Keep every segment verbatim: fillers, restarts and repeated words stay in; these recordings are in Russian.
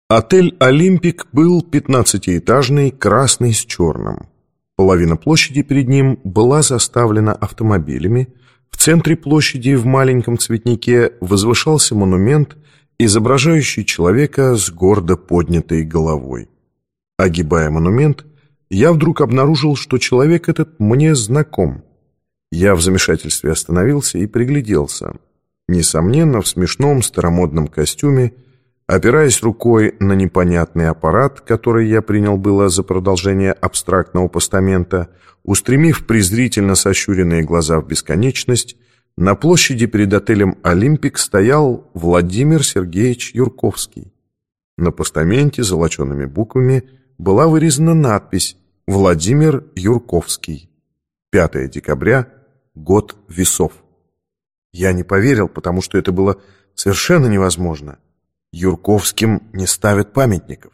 Отель «Олимпик» был пятнадцатиэтажный, красный с черным. Половина площади перед ним была заставлена автомобилями. В центре площади в маленьком цветнике возвышался монумент, изображающий человека с гордо поднятой головой. Огибая монумент, я вдруг обнаружил, что человек этот мне знаком. Я в замешательстве остановился и пригляделся. Несомненно, в смешном старомодном костюме, опираясь рукой на непонятный аппарат, который я принял было за продолжение абстрактного постамента, устремив презрительно сощуренные глаза в бесконечность, на площади перед отелем «Олимпик» стоял Владимир Сергеевич Юрковский. На постаменте золочеными буквами была вырезана надпись «Владимир Юрковский. пятое декабря, год весов». Я не поверил, потому что это было совершенно невозможно. Юрковским не ставят памятников.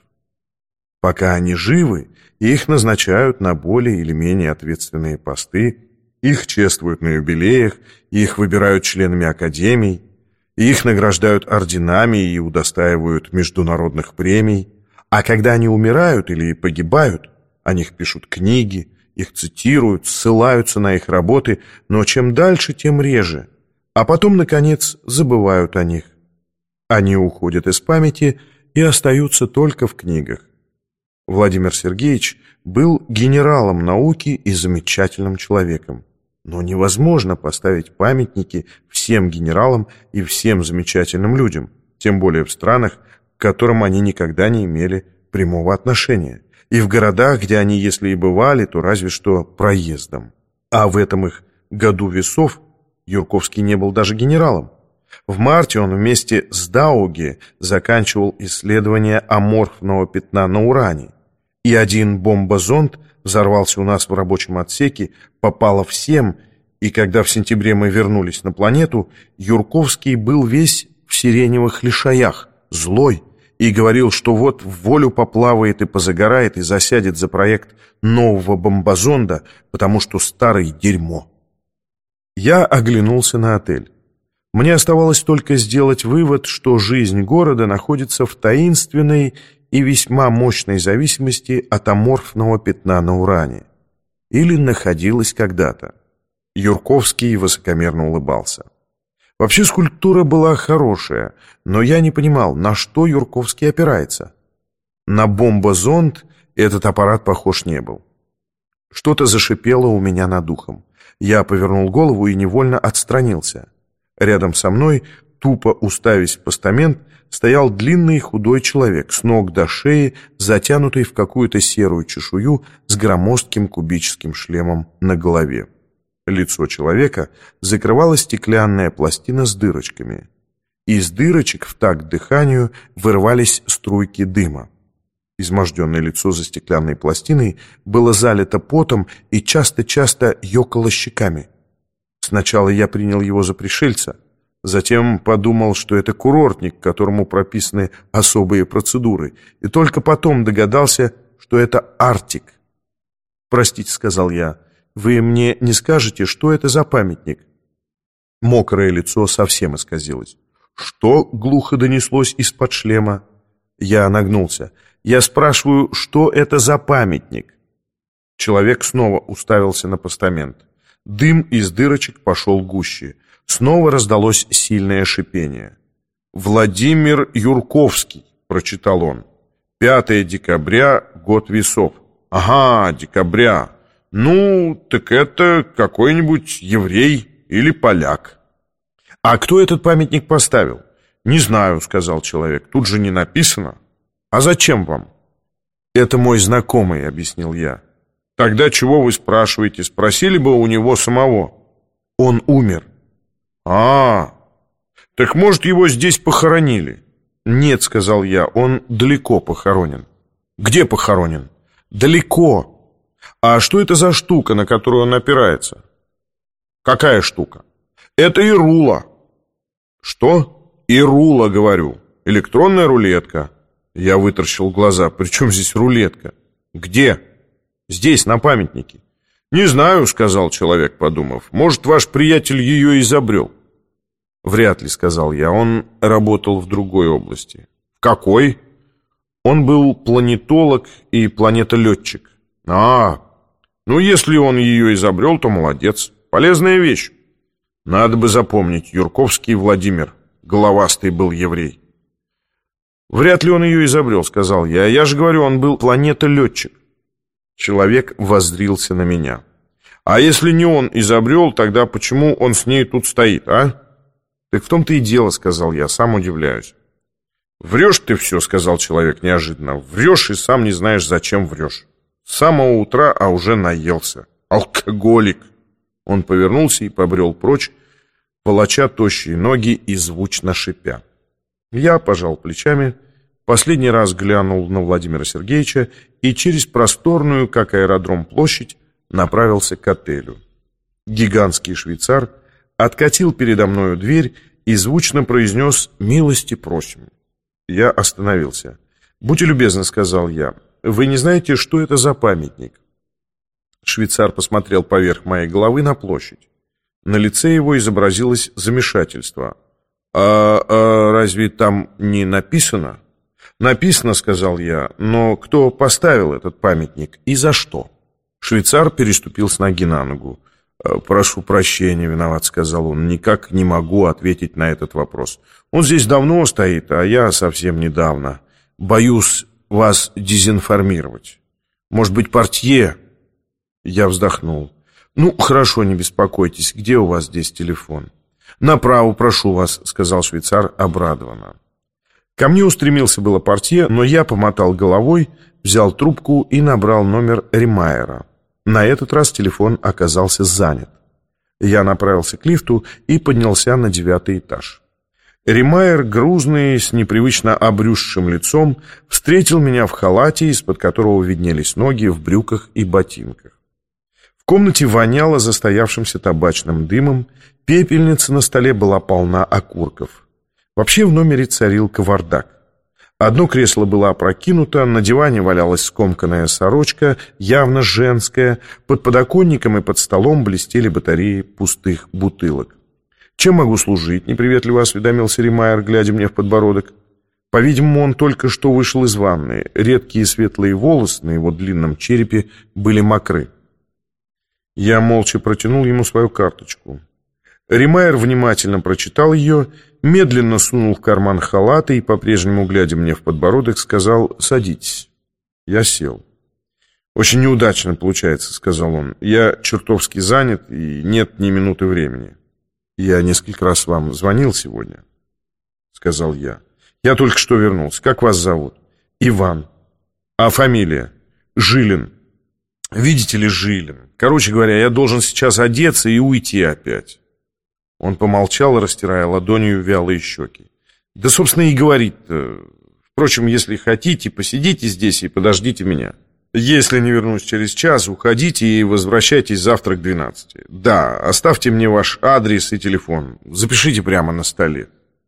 Пока они живы, их назначают на более или менее ответственные посты, их чествуют на юбилеях, их выбирают членами академий, их награждают орденами и удостаивают международных премий. А когда они умирают или погибают, о них пишут книги, их цитируют, ссылаются на их работы, но чем дальше, тем реже. А потом, наконец, забывают о них. Они уходят из памяти и остаются только в книгах. Владимир Сергеевич был генералом науки и замечательным человеком. Но невозможно поставить памятники всем генералам и всем замечательным людям, тем более в странах, к которым они никогда не имели прямого отношения, и в городах, где они, если и бывали, то разве что проездом. А в этом их году весов Юрковский не был даже генералом. В марте он вместе с Дауге заканчивал исследование аморфного пятна на уране. И один бомбозонд взорвался у нас в рабочем отсеке, попало всем, и когда в сентябре мы вернулись на планету, Юрковский был весь в сиреневых лишаях, злой, и говорил, что вот в волю поплавает и позагорает и засядет за проект нового бомбозонда, потому что старый дерьмо. Я оглянулся на отель. Мне оставалось только сделать вывод, что жизнь города находится в таинственной и весьма мощной зависимости от аморфного пятна на уране. Или находилась когда-то. Юрковский высокомерно улыбался. Вообще скульптура была хорошая, но я не понимал, на что Юрковский опирается. На бомбозонд этот аппарат похож не был. Что-то зашипело у меня над ухом. Я повернул голову и невольно отстранился. Рядом со мной, тупо уставясь в постамент, стоял длинный худой человек, с ног до шеи, затянутый в какую-то серую чешую с громоздким кубическим шлемом на голове. Лицо человека закрывала стеклянная пластина с дырочками. Из дырочек в такт дыханию вырывались струйки дыма. Изможденное лицо за стеклянной пластиной было залито потом и часто-часто ёкало щеками. Сначала я принял его за пришельца, затем подумал, что это курортник, которому прописаны особые процедуры, и только потом догадался, что это Артик. «Простите», — сказал я, — «вы мне не скажете, что это за памятник?» Мокрое лицо совсем исказилось. «Что?» — глухо донеслось из-под шлема. Я нагнулся. «Я спрашиваю, что это за памятник?» Человек снова уставился на постамент. Дым из дырочек пошел гуще. Снова раздалось сильное шипение. «Владимир Юрковский», — прочитал он. «пятое декабря, год весов». «Ага, декабря. Ну, так это какой-нибудь еврей или поляк». «А кто этот памятник поставил?» «Не знаю», — сказал человек. «Тут же не написано». «А зачем вам?» «Это мой знакомый», — объяснил я. «Тогда чего вы спрашиваете? Спросили бы у него самого». «Он умер». «А, так может, его здесь похоронили?» «Нет», — сказал я, — «он далеко похоронен». «Где похоронен?» «Далеко». «А что это за штука, на которую он опирается?» «Какая штука?» «Это ирула». «Что?» «Ирула, говорю. Электронная рулетка». Я вытаращил глаза. «При чем здесь рулетка?» «Где?» «Здесь, на памятнике». «Не знаю», — сказал человек, подумав. «Может, ваш приятель ее изобрел?» «Вряд ли», — сказал я. «Он работал в другой области». «В какой?» Он был планетолог и планетолетчик. А, ну если он ее изобрел, то молодец. Полезная вещь. Надо бы запомнить, Юрковский Владимир, головастый был еврей. Вряд ли он ее изобрел, сказал я. Я же говорю, он был планетолетчик. Человек воззрился на меня. А если не он изобрел, тогда почему он с ней тут стоит, а? Так в том-то и дело, сказал я, сам удивляюсь. Врешь ты все, сказал человек неожиданно. Врешь и сам не знаешь, зачем врешь. С самого утра, а уже наелся. Алкоголик. Он повернулся и побрел прочь, волоча тощие ноги и звучно шипя. Я пожал плечами, последний раз глянул на Владимира Сергеевича и через просторную, как аэродром, площадь направился к отелю. Гигантский швейцар откатил передо мною дверь и звучно произнес «Милости просим». Я остановился. «Будьте любезны», — сказал я, — «вы не знаете, что это за памятник?» Швейцар посмотрел поверх моей головы на площадь. На лице его изобразилось замешательство. «А, а разве там не написано?» «Написано», — сказал я, — «но кто поставил этот памятник и за что?» Швейцар переступил с ноги на ногу. «Прошу прощения, виноват», — сказал он, — «никак не могу ответить на этот вопрос. Он здесь давно стоит, а я совсем недавно. Боюсь вас дезинформировать. Может быть, портье?» Я вздохнул. «Ну, хорошо, не беспокойтесь. Где у вас здесь телефон?» «Направо, прошу вас», — сказал швейцар обрадованно. Ко мне устремился было портье, но я помотал головой, взял трубку и набрал номер Ремайера. На этот раз телефон оказался занят. Я направился к лифту и поднялся на девятый этаж. Ремайер, грузный, с непривычно обрюзшим лицом, встретил меня в халате, из-под которого виднелись ноги, в брюках и ботинках. В комнате воняло застоявшимся табачным дымом, пепельница на столе была полна окурков. Вообще в номере царил кавардак. Одно кресло было опрокинуто, на диване валялась скомканная сорочка, явно женская, под подоконником и под столом блестели батареи пустых бутылок. «Чем могу служить?» — неприветливо осведомился Ремайер, глядя мне в подбородок. По-видимому, он только что вышел из ванны. Редкие светлые волосы на его длинном черепе были мокры. Я молча протянул ему свою карточку. Ремайер внимательно прочитал ее, медленно сунул в карман халата и, по-прежнему глядя мне в подбородок, сказал: «Садитесь». Я сел. «Очень неудачно получается», — сказал он. «Я чертовски занят, и нет ни минуты времени». «Я несколько раз вам звонил сегодня», — сказал я. «Я только что вернулся. Как вас зовут?» «Иван». «А фамилия?» «Жилин». «Видите ли, Жилин. Короче говоря, я должен сейчас одеться и уйти опять». Он помолчал, растирая ладонью вялые щеки. «Да, собственно, и говорит-то. Впрочем, если хотите, посидите здесь и подождите меня. Если не вернусь через час, уходите и возвращайтесь завтра к двенадцати. Да, оставьте мне ваш адрес и телефон. Запишите прямо на столе».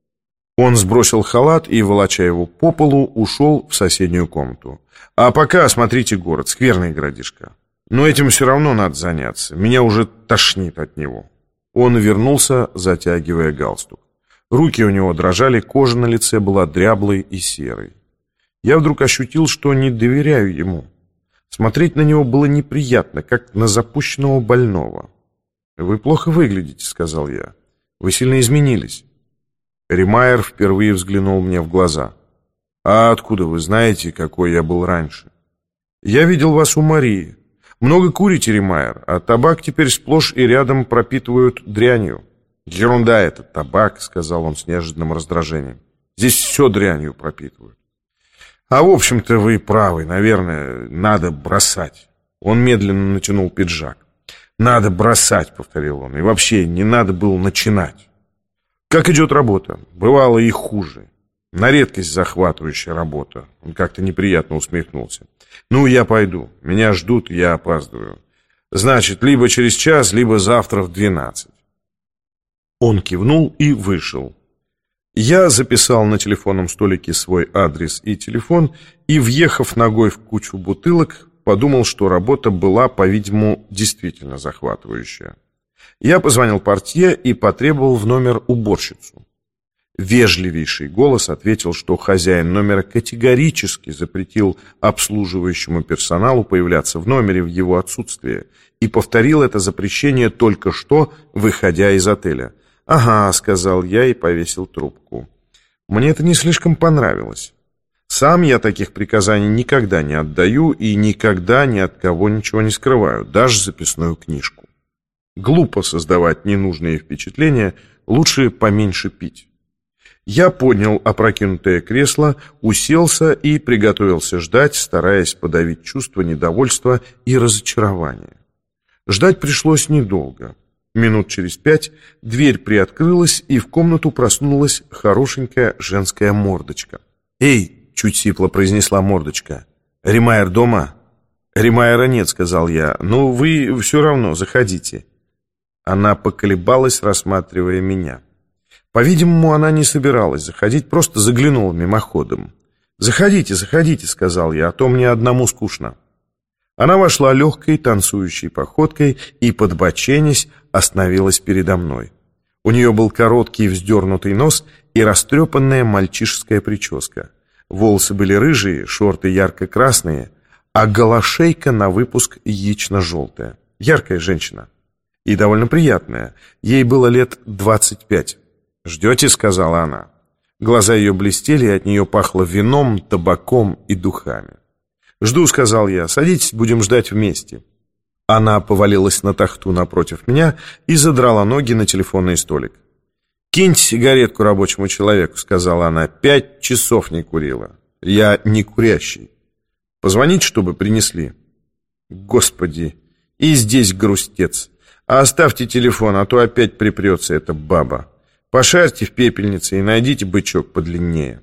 Он сбросил халат и, волоча его по полу, ушел в соседнюю комнату. «А пока осмотрите город, скверный городишко. Но этим все равно надо заняться. Меня уже тошнит от него». Он вернулся, затягивая галстук. Руки у него дрожали, кожа на лице была дряблой и серой. Я вдруг ощутил, что не доверяю ему. Смотреть на него было неприятно, как на запущенного больного. «Вы плохо выглядите», — сказал я. «Вы сильно изменились». Ремайер впервые взглянул мне в глаза. «А откуда вы знаете, какой я был раньше?» «Я видел вас у Марии. Много курите, Ремайер, а табак теперь сплошь и рядом пропитывают дрянью». «Ерунда это, табак», — сказал он с неожиданным раздражением. «Здесь все дрянью пропитывают». «А в общем-то вы правы, наверное, надо бросать». Он медленно натянул пиджак. «Надо бросать», — повторил он, — «и вообще не надо было начинать». «Как идет работа? Бывало и хуже. На редкость захватывающая работа». Он как-то неприятно усмехнулся. «Ну, я пойду. Меня ждут, я опаздываю. Значит, либо через час, либо завтра в двенадцать». Он кивнул и вышел. Я записал на телефонном столике свой адрес и телефон и, въехав ногой в кучу бутылок, подумал, что работа была, по-видимому, действительно захватывающая. Я позвонил портье и потребовал в номер уборщицу. Вежливейший голос ответил, что хозяин номера категорически запретил обслуживающему персоналу появляться в номере в его отсутствие и повторил это запрещение только что, выходя из отеля. «Ага», — сказал я и повесил трубку. Мне это не слишком понравилось. Сам я таких приказаний никогда не отдаю и никогда ни от кого ничего не скрываю, даже записную книжку. Глупо создавать ненужные впечатления, лучше поменьше пить. Я поднял опрокинутое кресло, уселся и приготовился ждать, стараясь подавить чувство недовольства и разочарования. Ждать пришлось недолго. Минут через пять дверь приоткрылась, и в комнату просунулась хорошенькая женская мордочка. «Эй!» — чуть сипло произнесла мордочка. «Римайер дома?» «Римайера нет», — сказал я. «Но вы все равно заходите». Она поколебалась, рассматривая меня. По-видимому, она не собиралась заходить, просто заглянула мимоходом. «Заходите, заходите», — сказал я, — «а то мне одному скучно». Она вошла легкой, танцующей походкой и, подбоченясь, остановилась передо мной. У нее был короткий вздернутый нос и растрепанная мальчишеская прическа. Волосы были рыжие, шорты ярко-красные, а голошейка на выпуск яично-желтая. Яркая женщина. И довольно приятная. Ей было лет двадцать пять. «Ждете?» — сказала она. Глаза ее блестели, и от нее пахло вином, табаком и духами. «Жду», — сказал я. «Садитесь, будем ждать вместе». Она повалилась на тахту напротив меня и задрала ноги на телефонный столик. «Киньте сигаретку рабочему человеку», — сказала она. «Пять часов не курила. Я не курящий. Позвонить, чтобы принесли». «Господи, и здесь грустец. А оставьте телефон, а то опять припрется эта баба. Пошарьте в пепельнице и найдите бычок подлиннее».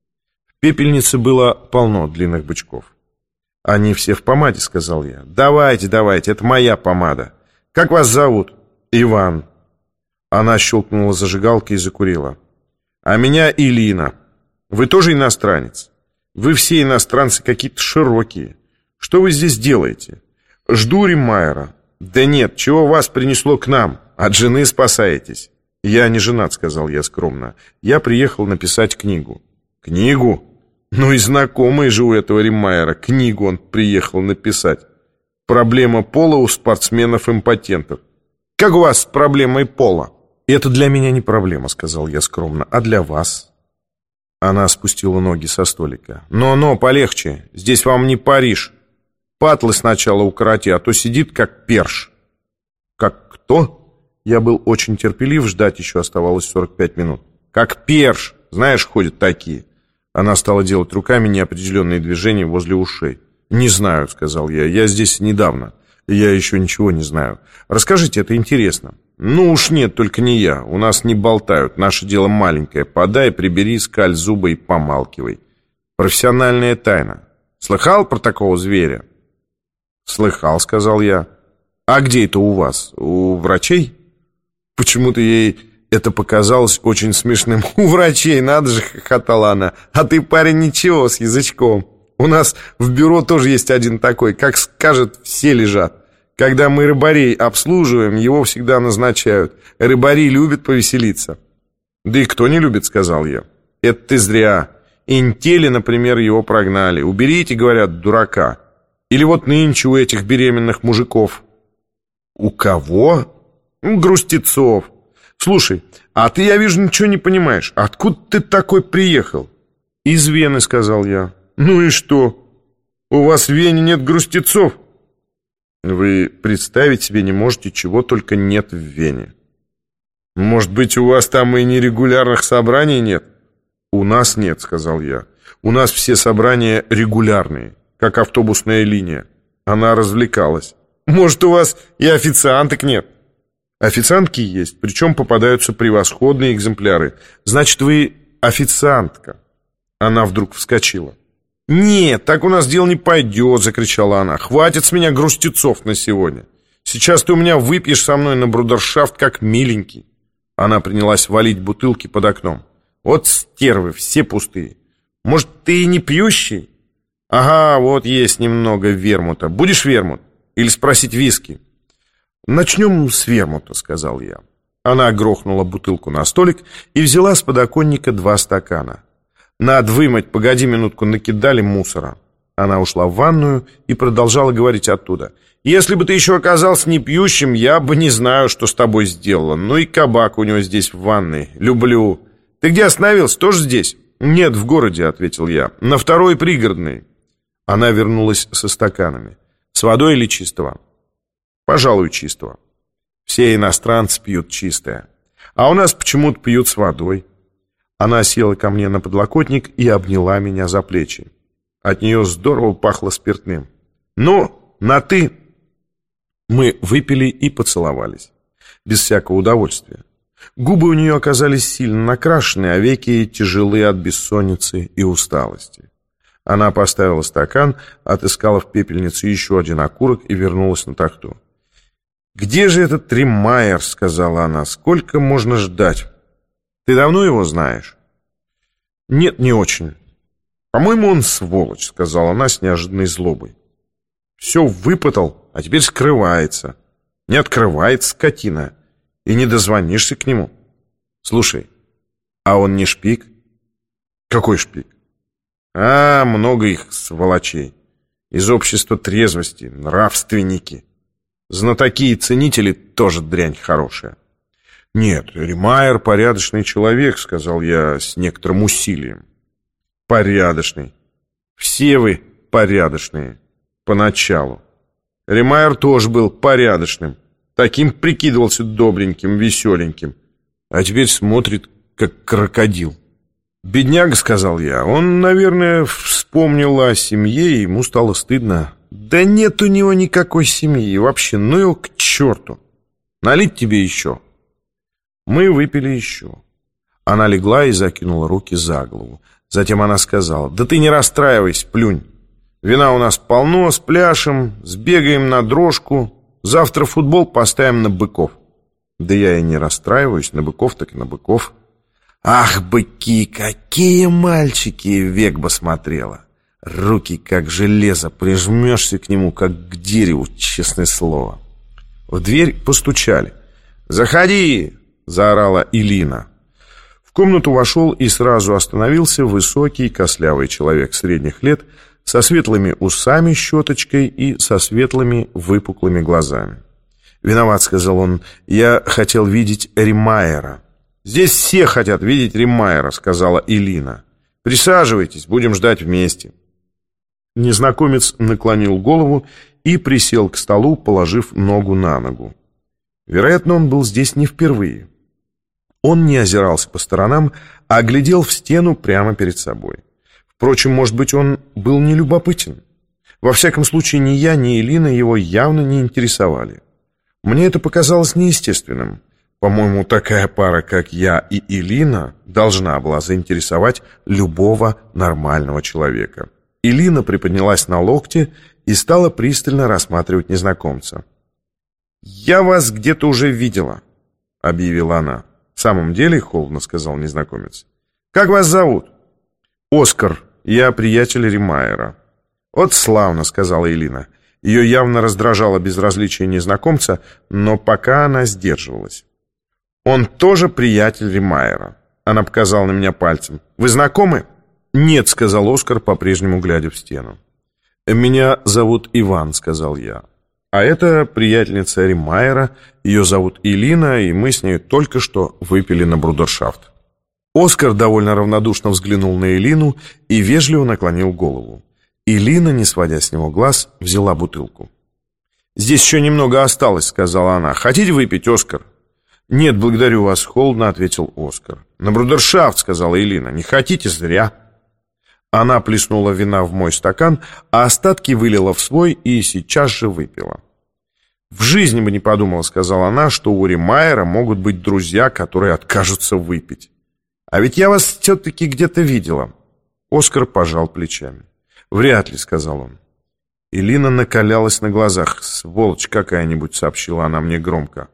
В пепельнице было полно длинных бычков. «Они все в помаде», — сказал я. «Давайте, давайте, это моя помада. Как вас зовут?» «Иван». Она щелкнула зажигалкой и закурила. «А меня Илина. Вы тоже иностранец? Вы все иностранцы какие-то широкие. Что вы здесь делаете?» «Жду Римайера». «Да нет, чего вас принесло к нам? От жены спасаетесь». «Я не женат», — сказал я скромно. «Я приехал написать книгу». «Книгу? Ну и знакомый же у этого Римайера. Книгу он приехал написать. Проблема пола у спортсменов-импотентов». «Как у вас с проблемой пола?» «Это для меня не проблема», — сказал я скромно. «А для вас?» Она спустила ноги со столика. «Но-но, полегче. Здесь вам не Париж. Патлы сначала укороти, а то сидит как перш». «Как кто?» Я был очень терпелив, ждать еще оставалось сорок пять минут. «Как перш. Знаешь, ходят такие». Она стала делать руками неопределенные движения возле ушей. «Не знаю», — сказал я, — «я здесь недавно. Я еще ничего не знаю. Расскажите, это интересно». «Ну уж нет, только не я. У нас не болтают. Наше дело маленькое. Подай, прибери, скаль зубы и помалкивай. Профессиональная тайна. Слыхал про такого зверя?» «Слыхал», — сказал я. «А где это у вас? У врачей?» Почему-то ей это показалось очень смешным. «У врачей, надо же», — хохотала она. «А ты, парень, ничего, с язычком. У нас в бюро тоже есть один такой. Как скажет, все лежат. Когда мы рыбарей обслуживаем, его всегда назначают. Рыбари любят повеселиться». «Да и кто не любит», — сказал я. «Это ты зря. Интели, например, его прогнали. Уберите, говорят, дурака. Или вот нынче у этих беременных мужиков». «У кого?» «Грустецов. Слушай, а ты, я вижу, ничего не понимаешь. Откуда ты такой приехал?» «Из Вены», — сказал я. «Ну и что? У вас в Вене нет грустецов?» «Вы представить себе не можете, чего только нет в Вене». «Может быть, у вас там и нерегулярных собраний нет?» «У нас нет», — сказал я. «У нас все собрания регулярные, как автобусная линия». Она развлекалась. «Может, у вас и официанток нет?» «Официантки есть, причем попадаются превосходные экземпляры. Значит, вы официантка». Она вдруг вскочила. «Нет, так у нас дело не пойдет», — закричала она. «Хватит с меня грустецов на сегодня. Сейчас ты у меня выпьешь со мной на брудершафт, как миленький». Она принялась валить бутылки под окном. «Вот стервы, все пустые. Может, ты и не пьющий?» «Ага, вот есть немного вермута. Будешь вермут? Или спросить виски?» «Начнем с вермута», — сказал я. Она грохнула бутылку на столик и взяла с подоконника два стакана. «Надо вымыть, погоди минутку, накидали мусора». Она ушла в ванную и продолжала говорить оттуда. «Если бы ты еще оказался непьющим, я бы не знаю, что с тобой сделала. Ну и кабак у него здесь в ванной. Люблю. Ты где остановился? Тоже здесь?» «Нет, в городе», — ответил я. «На второй пригородной». Она вернулась со стаканами. «С водой или чистого?» «Пожалуй, чистого. Все иностранцы пьют чистое. А у нас почему-то пьют с водой». Она села ко мне на подлокотник и обняла меня за плечи. От нее здорово пахло спиртным. «Ну, на «ты». Мы выпили и поцеловались. Без всякого удовольствия. Губы у нее оказались сильно накрашены, а веки тяжелые от бессонницы и усталости. Она поставила стакан, отыскала в пепельнице еще один окурок и вернулась на тахту. «Где же этот Риммайер?» — сказала она. «Сколько можно ждать? Ты давно его знаешь?» «Нет, не очень. По-моему, он сволочь», — сказала она с неожиданной злобой. «Все выпытал, а теперь скрывается. Не открывает, скотина. И не дозвонишься к нему. Слушай, а он не шпик?» «Какой шпик?» «А, много их, сволочей. Из общества трезвости, нравственники. Знатоки и ценители тоже дрянь хорошая». «Нет, Риммайер порядочный человек», — сказал я с некоторым усилием. «Порядочный. Все вы порядочные. Поначалу. Риммайер тоже был порядочным. Таким прикидывался добреньким, веселеньким. А теперь смотрит, как крокодил». «Бедняга», — сказал я. «Он, наверное, вспомнил о семье, и ему стало стыдно». «Да нет у него никакой семьи. Вообще, ну его к черту. Налить тебе еще?» Мы выпили еще. Она легла и закинула руки за голову. Затем она сказала: «Да ты не расстраивайся, плюнь. Вина у нас полно, спляшем, сбегаем на дрожку. Завтра футбол поставим на быков». «Да я и не расстраиваюсь, на быков так и на быков». «Ах, быки, какие мальчики!» — век бы смотрела. Руки как железо, прижмешься к нему, как к дереву, честное слово. В дверь постучали. «Заходи!» — заорала Илина. В комнату вошел и сразу остановился высокий костлявый человек средних лет со светлыми усами, щеточкой и со светлыми выпуклыми глазами. «Виноват», — сказал он, — «я хотел видеть Риммайера». «Здесь все хотят видеть Риммайера», — сказала Илина. «Присаживайтесь, будем ждать вместе». Незнакомец наклонил голову и присел к столу, положив ногу на ногу. Вероятно, он был здесь не впервые. Он не озирался по сторонам, а глядел в стену прямо перед собой. Впрочем, может быть, он был не любопытен. Во всяком случае, ни я, ни Илина его явно не интересовали. Мне это показалось неестественным. По-моему, такая пара, как я и Илина, должна была заинтересовать любого нормального человека. Илина приподнялась на локте и стала пристально рассматривать незнакомца. «Я вас где-то уже видела», — объявила она. «В самом деле», — холодно сказал незнакомец. «Как вас зовут?» «Оскар. Я приятель Риммайера». «Вот славно», — сказала Илина. Ее явно раздражало безразличие незнакомца, но пока она сдерживалась. «Он тоже приятель Риммайера». Она показала на меня пальцем. «Вы знакомы?» «Нет», — сказал Оскар, по-прежнему глядя в стену. «Меня зовут Иван», — сказал я. «А это приятельница Риммайера, ее зовут Илина, и мы с ней только что выпили на брудершафт». Оскар довольно равнодушно взглянул на Илину и вежливо наклонил голову. Илина, не сводя с него глаз, взяла бутылку. «Здесь еще немного осталось», — сказала она. «Хотите выпить, Оскар?» «Нет, благодарю вас», — холодно ответил Оскар. «На брудершафт», — сказала Илина. «Не хотите, зря». Она плеснула вина в мой стакан, а остатки вылила в свой и сейчас же выпила. «В жизни бы не подумала», — сказала она, — «что у Риммайера могут быть друзья, которые откажутся выпить. А ведь я вас все-таки где-то видела». Оскар пожал плечами. «Вряд ли», — сказал он. Илина накалялась на глазах. «Сволочь какая-нибудь», — сообщила она мне громко.